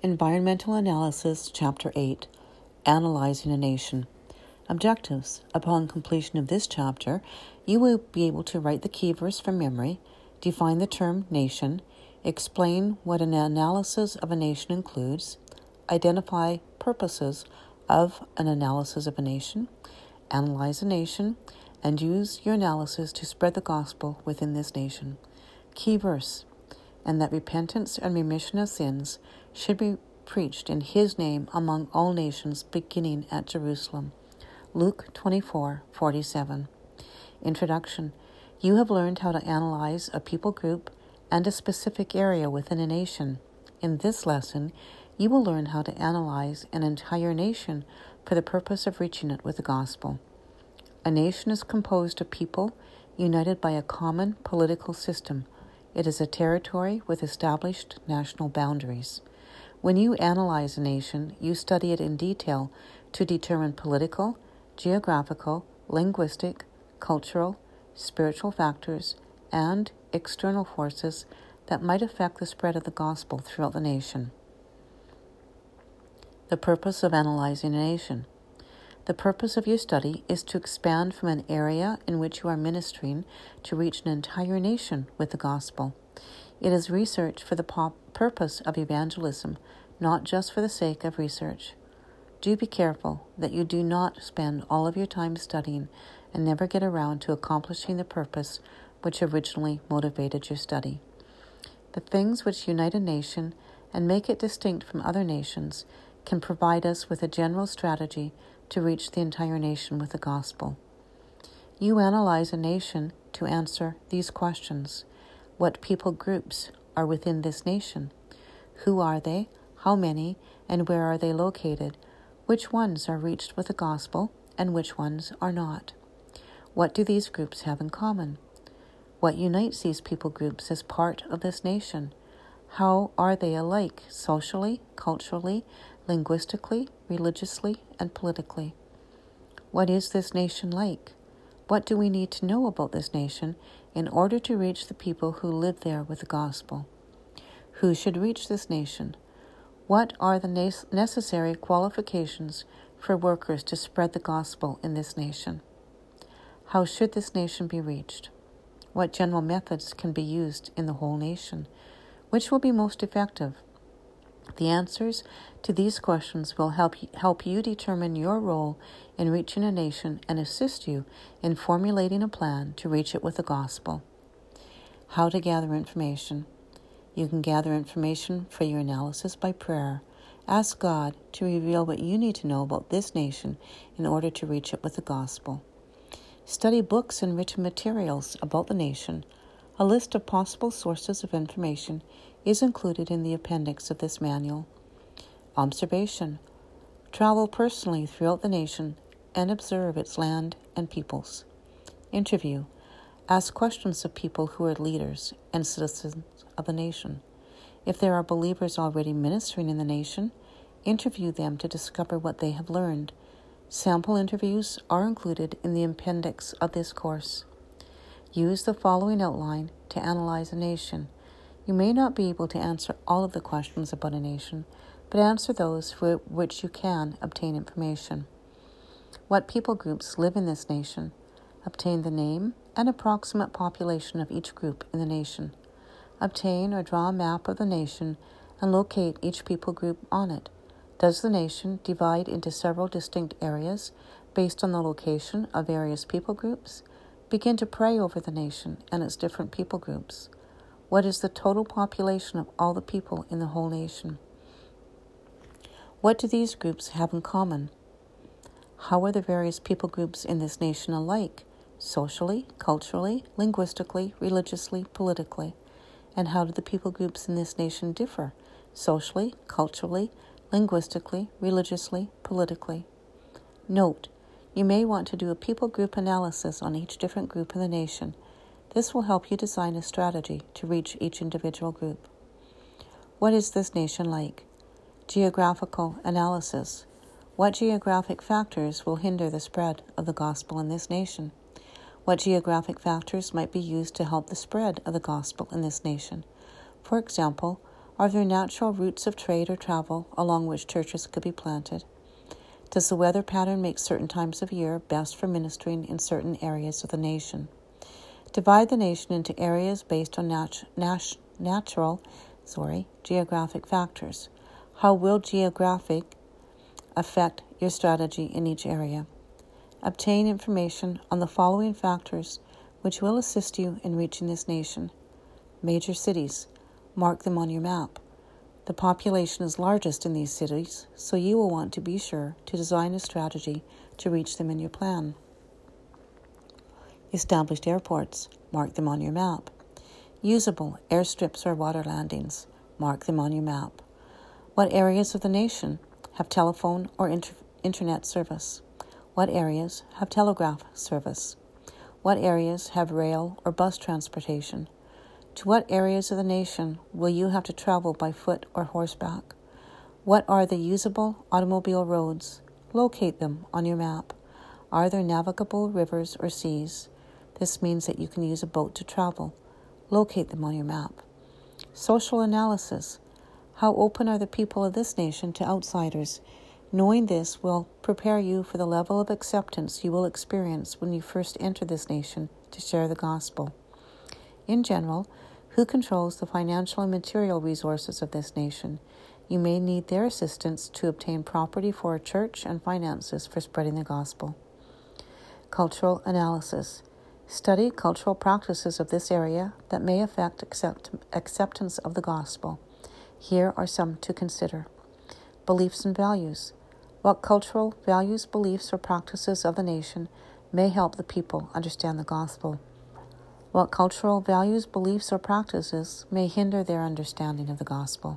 Environmental Analysis, Chapter 8, Analyzing a Nation. Objectives. Upon completion of this chapter, you will be able to write the key verse from memory, define the term nation, explain what an analysis of a nation includes, identify purposes of an analysis of a nation, analyze a nation, and use your analysis to spread the gospel within this nation. Key verse. And that repentance and remission of sins should be preached in his name among all nations, beginning at Jerusalem. Luke 24:47. Introduction. You have learned how to analyze a people group and a specific area within a nation. In this lesson, you will learn how to analyze an entire nation for the purpose of reaching it with the gospel. A nation is composed of people united by a common political system. It is a territory with established national boundaries. When you analyze a nation, you study it in detail to determine political, geographical, linguistic, cultural, spiritual factors, and external forces that might affect the spread of the gospel throughout the nation. The purpose of analyzing a nation. The purpose of your study is to expand from an area in which you are ministering to reach an entire nation with the gospel. It is research for the purpose of evangelism, not just for the sake of research. Do be careful that you do not spend all of your time studying and never get around to accomplishing the purpose which originally motivated your study. The things which unite a nation and make it distinct from other nations can provide us with a general strategy to reach the entire nation with the gospel. You analyze a nation to answer these questions. What people groups are within this nation? Who are they? How many? And where are they located? Which ones are reached with the gospel and which ones are not? What do these groups have in common? What unites these people groups as part of this nation? How are they alike socially, culturally, linguistically, religiously, and politically? What is this nation like? What do we need to know about this nation in order to reach the people who live there with the gospel? Who should reach this nation? What are the necessary qualifications for workers to spread the gospel in this nation? How should this nation be reached? What general methods can be used in the whole nation? Which will be most effective? The answers to these questions will help you determine your role in reaching a nation and assist you in formulating a plan to reach it with the gospel. How to gather information. You can gather information for your analysis by prayer. Ask God to reveal what you need to know about this nation in order to reach it with the gospel. Study books and written materials about the nation. A list of possible sources of information is included in the appendix of this manual. Observation. Travel personally throughout the nation and observe its land and peoples. Interview. Ask questions of people who are leaders and citizens of the nation. If there are believers already ministering in the nation, interview them to discover what they have learned. Sample interviews are included in the appendix of this course. Use the following outline to analyze a nation. You may not be able to answer all of the questions about a nation, but answer those for which you can obtain information. What people groups live in this nation? Obtain the name and approximate population of each group in the nation. Obtain or draw a map of the nation and locate each people group on it. Does the nation divide into several distinct areas based on the location of various people groups? Begin to pray over the nation and its different people groups. What is the total population of all the people in the whole nation? What do these groups have in common? How are the various people groups in this nation alike, socially, culturally, linguistically, religiously, politically? And how do the people groups in this nation differ, socially, culturally, linguistically, religiously, politically? Note, you may want to do a people group analysis on each different group in the nation. This will help you design a strategy to reach each individual group. What is this nation like? Geographical analysis. What geographic factors will hinder the spread of the gospel in this nation? What geographic factors might be used to help the spread of the gospel in this nation? For example, Are there natural routes of trade or travel along which churches could be planted? Does the weather pattern make certain times of year best for ministering in certain areas of the nation? Divide the nation into areas based on geographic factors. How will geographic affect your strategy in each area? Obtain information on the following factors which will assist you in reaching this nation. Major cities. Mark them on your map. The population is largest in these cities, so you will want to be sure to design a strategy to reach them in your plan. Established airports. Mark them on your map. Usable airstrips or water landings. Mark them on your map. What areas of the nation have telephone or internet service? What areas have telegraph service? What areas have rail or bus transportation? To what areas of the nation will you have to travel by foot or horseback? What are the usable automobile roads? Locate them on your map. Are there navigable rivers or seas? This means that you can use a boat to travel. Locate them on your map. Social analysis. How open are the people of this nation to outsiders? Knowing this will prepare you for the level of acceptance you will experience when you first enter this nation to share the gospel. In general, who controls the financial and material resources of this nation? You may need their assistance to obtain property for a church and finances for spreading the gospel. Cultural analysis. Study cultural practices of this area that may affect acceptance of the gospel. Here are some to consider. Beliefs and values. What cultural values, beliefs, or practices of the nation may help the people understand the gospel? What cultural values, beliefs, or practices may hinder their understanding of the gospel?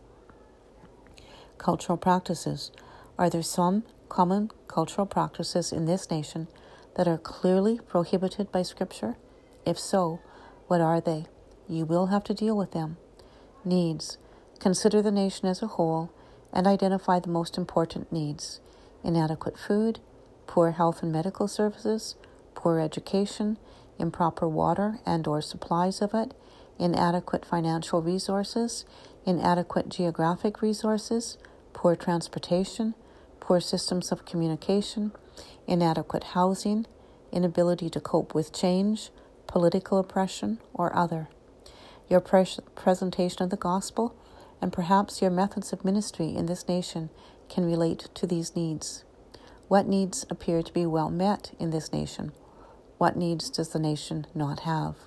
Cultural practices. Are there some common cultural practices in this nation that are clearly prohibited by Scripture? If so, what are they? You will have to deal with them. Needs. Consider the nation as a whole and identify the most important needs. Inadequate food, poor health and medical services, poor education, improper water and or supplies of it, inadequate financial resources, inadequate geographic resources, poor transportation, poor systems of communication, inadequate housing, inability to cope with change, political oppression, or other. Your presentation of the gospel and perhaps your methods of ministry in this nation can relate to these needs. What needs appear to be well met in this nation? What needs does the nation not have?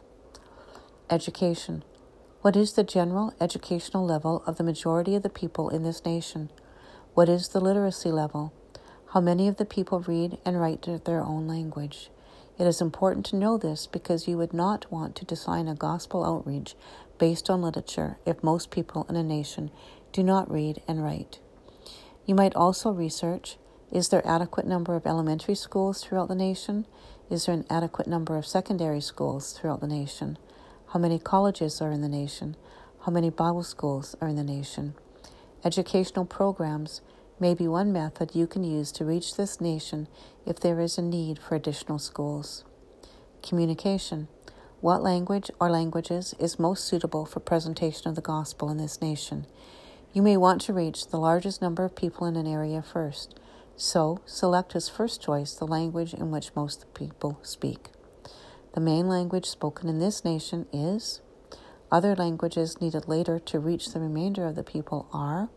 Education. What is the general educational level of the majority of the people in this nation? What is the literacy level? How many of the people read and write their own language? It is important to know this because you would not want to design a gospel outreach based on literature if most people in a nation do not read and write. You might also research, is there adequate number of elementary schools throughout the nation? Is there an adequate number of secondary schools throughout the nation? How many colleges are in the nation? How many Bible schools are in the nation? Educational programs may be one method you can use to reach this nation if there is a need for additional schools. Communication. What language or languages is most suitable for presentation of the gospel in this nation? You may want to reach the largest number of people in an area first, so select as first choice the language in which most people speak. The main language spoken in this nation is. Other languages needed later to reach the remainder of the people are.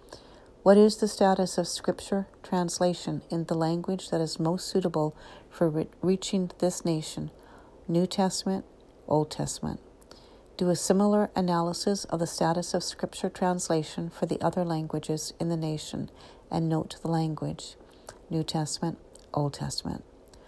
What is the status of Scripture translation in the language that is most suitable for reaching this nation? New Testament, Old Testament. Do a similar analysis of the status of Scripture translation for the other languages in the nation and note the language. New Testament, Old Testament.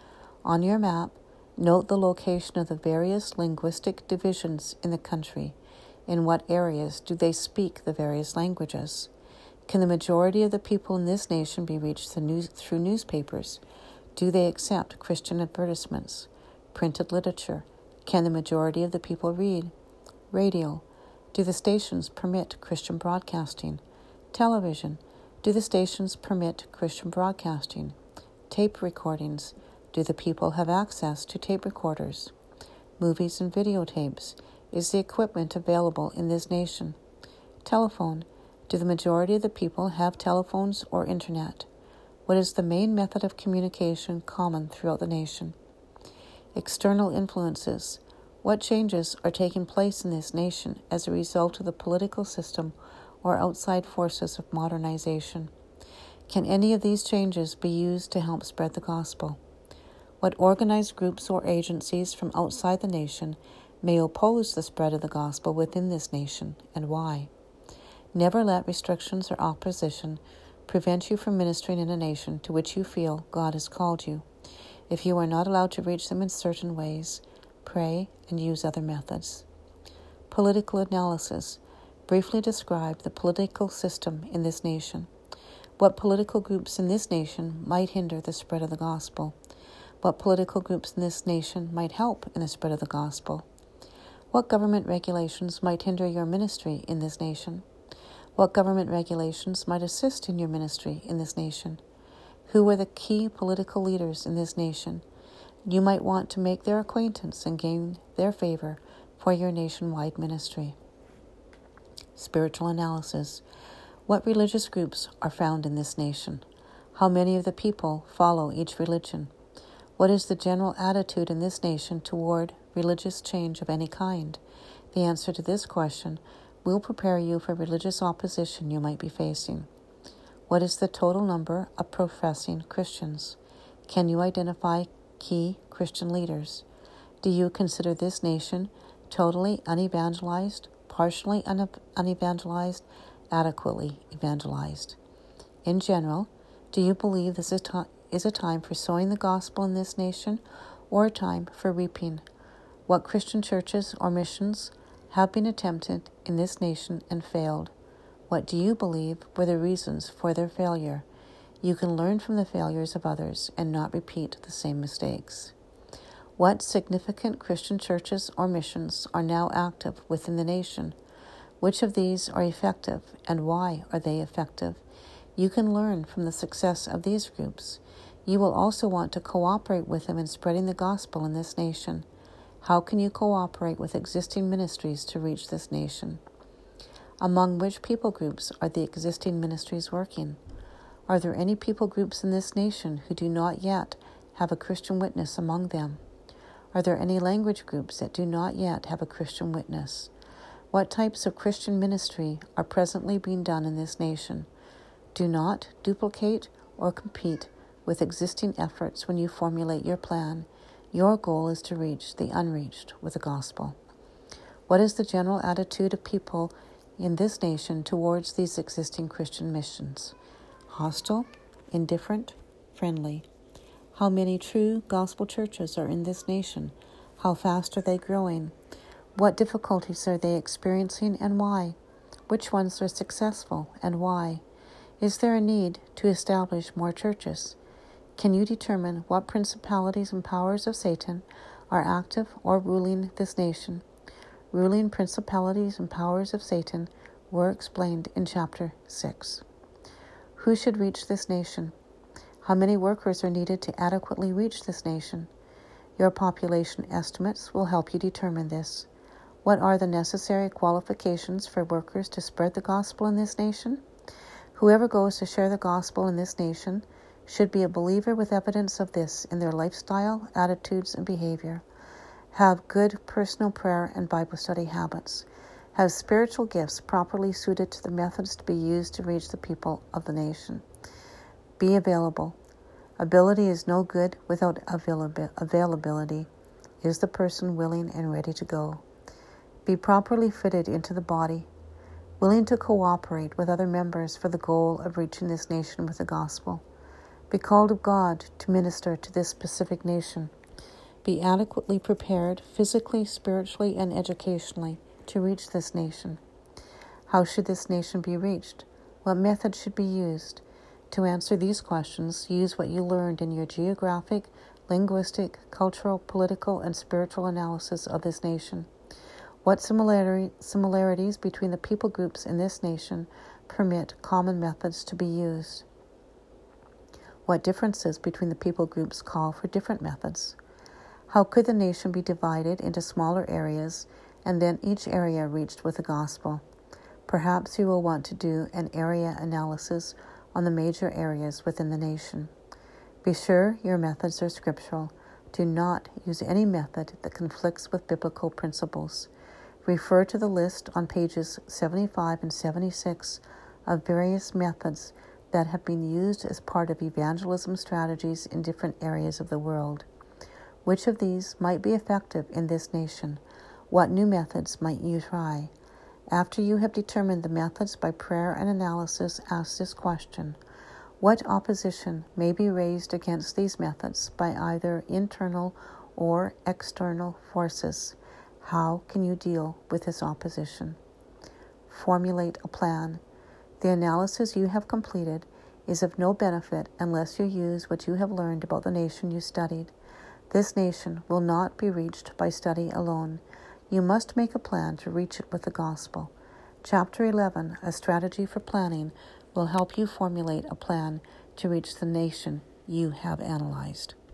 On your map, note the location of the various linguistic divisions in the country. In what areas do they speak the various languages? Can the majority of the people in this nation be reached through newspapers? Do they accept Christian advertisements? Printed literature? Can the majority of the people read? Radio? Do the stations permit Christian broadcasting? Television? Do the stations permit Christian broadcasting? Tape recordings? Do the people have access to tape recorders? Movies and videotapes? Is the equipment available in this nation? Telephone. Do the majority of the people have telephones or internet? What is the main method of communication common throughout the nation? External influences. What changes are taking place in this nation as a result of the political system or outside forces of modernization? Can any of these changes be used to help spread the gospel? What organized groups or agencies from outside the nation may oppose the spread of the gospel within this nation, and why? Never let restrictions or opposition prevent you from ministering in a nation to which you feel God has called you. If you are not allowed to reach them in certain ways, pray and use other methods. Political analysis. Briefly describe the political system in this nation. What political groups in this nation might hinder the spread of the gospel? What political groups in this nation might help in the spread of the gospel? What government regulations might hinder your ministry in this nation? What government regulations might assist in your ministry in this nation? Who are the key political leaders in this nation? You might want to make their acquaintance and gain their favor for your nationwide ministry. Spiritual analysis. What religious groups are found in this nation? How many of the people follow each religion? What is the general attitude in this nation toward religious change of any kind? The answer to this question will prepare you for religious opposition you might be facing. What is the total number of professing Christians? Can you identify key Christian leaders? Do you consider this nation totally unevangelized, partially unevangelized, adequately evangelized? In general, do you believe this is a time for sowing the gospel in this nation or a time for reaping? What Christian churches or missions have been attempted in this nation and failed? What do you believe were the reasons for their failure? You can learn from the failures of others and not repeat the same mistakes. What significant Christian churches or missions are now active within the nation? Which of these are effective and why are they effective? You can learn from the success of these groups. You will also want to cooperate with them in spreading the gospel in this nation. How can you cooperate with existing ministries to reach this nation? Among which people groups are the existing ministries working? Are there any people groups in this nation who do not yet have a Christian witness among them? Are there any language groups that do not yet have a Christian witness? What types of Christian ministry are presently being done in this nation? Do not duplicate or compete with existing efforts when you formulate your plan. Your goal is to reach the unreached with the gospel. What is the general attitude of people in this nation towards these existing Christian missions? Hostile, indifferent, friendly. How many true gospel churches are in this nation? How fast are they growing? What difficulties are they experiencing and why? Which ones are successful and why? Is there a need to establish more churches? Can you determine what principalities and powers of Satan are active or ruling this nation? Ruling principalities and powers of Satan were explained in chapter 6. Who should reach this nation? How many workers are needed to adequately reach this nation? Your population estimates will help you determine this. What are the necessary qualifications for workers to spread the gospel in this nation? Whoever goes to share the gospel in this nation should be a believer with evidence of this in their lifestyle, attitudes, and behavior. Have good personal prayer and Bible study habits. Have spiritual gifts properly suited to the methods to be used to reach the people of the nation. Be available. Ability is no good without availability. Is the person willing and ready to go? Be properly fitted into the body, willing to cooperate with other members for the goal of reaching this nation with the gospel. Be called of God to minister to this specific nation. Be adequately prepared physically, spiritually, and educationally to reach this nation. How should this nation be reached? What method should be used? To answer these questions, use what you learned in your geographic, linguistic, cultural, political, and spiritual analysis of this nation. What similarities between the people groups in this nation permit common methods to be used? What differences between the people groups call for different methods? How could the nation be divided into smaller areas and then each area reached with the gospel? Perhaps you will want to do an area analysis on the major areas within the nation. Be sure your methods are scriptural. Do not use any method that conflicts with biblical principles. Refer to the list on pages 75 and 76 of various methods that have been used as part of evangelism strategies in different areas of the world. Which of these might be effective in this nation? What new methods might you try? After you have determined the methods by prayer and analysis, ask this question: what opposition may be raised against these methods by either internal or external forces? How can you deal with this opposition? Formulate a plan. The analysis you have completed is of no benefit unless you use what you have learned about the nation you studied. This nation will not be reached by study alone. You must make a plan to reach it with the gospel. Chapter 11, A Strategy for Planning, will help you formulate a plan to reach the nation you have analyzed.